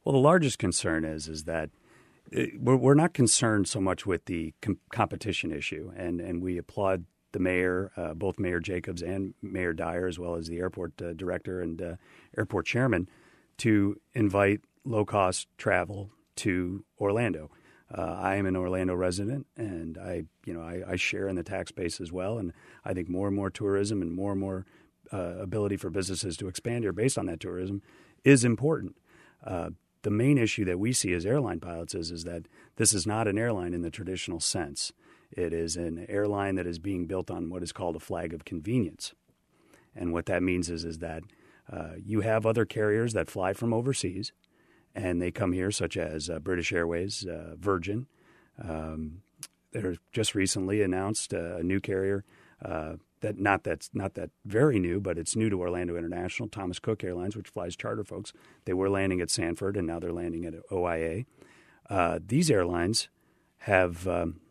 Well, the largest concern is that we're not concerned so much with the competition issue, and we applaud the mayor, both Mayor Jacobs and Mayor Dyer, as well as the airport director and airport chairman, to invite low-cost travel to Orlando. I am an Orlando resident, and I share in the tax base as well. And I think more and more tourism and more ability for businesses to expand here based on that tourism is important. The main issue that we see as airline pilots is that this is not an airline in the traditional sense. It is an airline that is being built on what is called a flag of convenience. And what that means is that you have other carriers that fly from overseas, and they come here, such as British Airways, Virgin. They're just recently announced a new carrier that's not that very new, but it's new to Orlando International, Thomas Cook Airlines, which flies charter folks. They were landing at Sanford, and now they're landing at OIA. These airlines have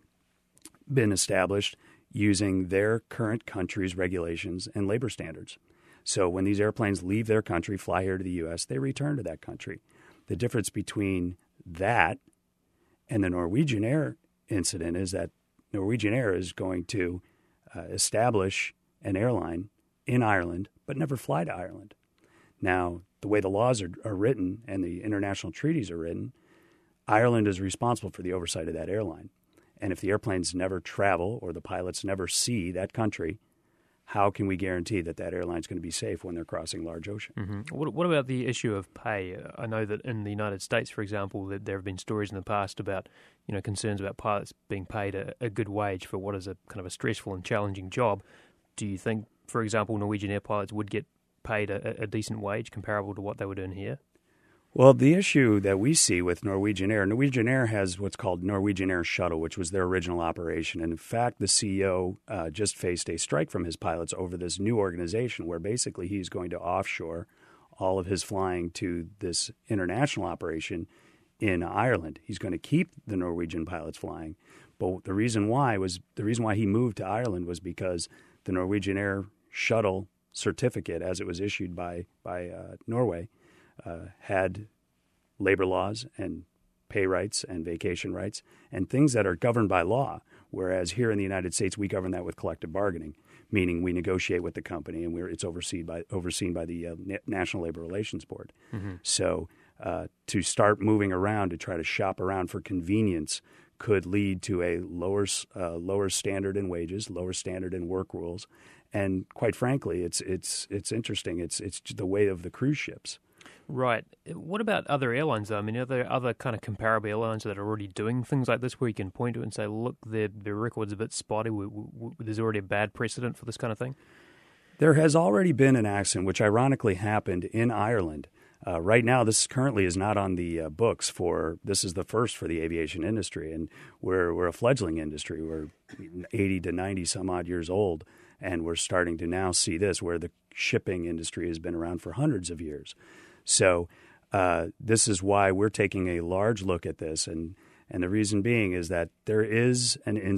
been established using their current country's regulations and labor standards. So when these airplanes leave their country, fly here to the U.S., they return to that country. The difference between that and the Norwegian Air incident is that Norwegian Air is going to establish an airline in Ireland, but never fly to Ireland. Now, the way the laws are written and the international treaties are written, Ireland is responsible for the oversight of that airline. And if the airplanes never travel or the pilots never see that country, how can we guarantee that airline is going to be safe when they're crossing large ocean? Mm-hmm. What about the issue of pay? I know that in the United States, for example, that there have been stories in the past about concerns about pilots being paid a good wage for what is a kind of a stressful and challenging job. Do you think, for example, Norwegian Air pilots would get paid a decent wage comparable to what they would earn here? Well, the issue that we see with Norwegian Air has what's called Norwegian Air Shuttle, which was their original operation. And in fact, the CEO just faced a strike from his pilots over this new organization where basically he's going to offshore all of his flying to this international operation in Ireland. He's going to keep the Norwegian pilots flying. But the reason why he moved to Ireland was because the Norwegian Air Shuttle certificate, as it was issued by Norway, had labor laws and pay rights and vacation rights and things that are governed by law, whereas here in the United States we govern that with collective bargaining, meaning we negotiate with the company and it's overseen by the National Labor Relations Board. Mm-hmm. So to start moving around to try to shop around for convenience could lead to a lower standard in wages, lower standard in work rules, and quite frankly, it's interesting. It's the way of the cruise ships. Right. What about other airlines, though? I mean, are there other kind of comparable airlines that are already doing things like this where you can point to it and say, look, their record's a bit spotty. There's already a bad precedent for this kind of thing? There has already been an accident, which ironically happened in Ireland. Right now, this currently is not on the books this is the first for the aviation industry, and we're a fledgling industry. We're 80 to 90 some odd years old, and we're starting to now see this where the shipping industry has been around for hundreds of years. So this is why we're taking a large look at this, and the reason being is that there is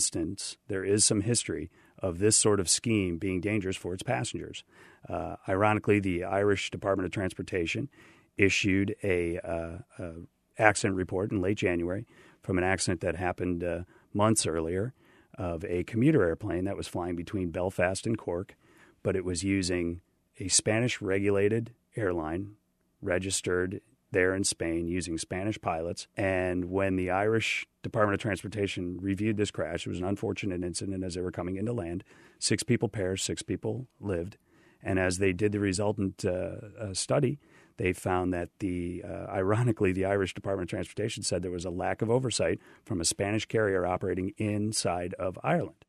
some history of this sort of scheme being dangerous for its passengers. Ironically, the Irish Department of Transportation issued a accident report in late January from an accident that happened months earlier of a commuter airplane that was flying between Belfast and Cork, but it was using a Spanish-regulated airline registered there in Spain using Spanish pilots. And when the Irish Department of Transportation reviewed this crash, it was an unfortunate incident as they were coming into land. 6 people perished, 6 people lived. And as they did the resultant study, they found that ironically, the Irish Department of Transportation said there was a lack of oversight from a Spanish carrier operating inside of Ireland.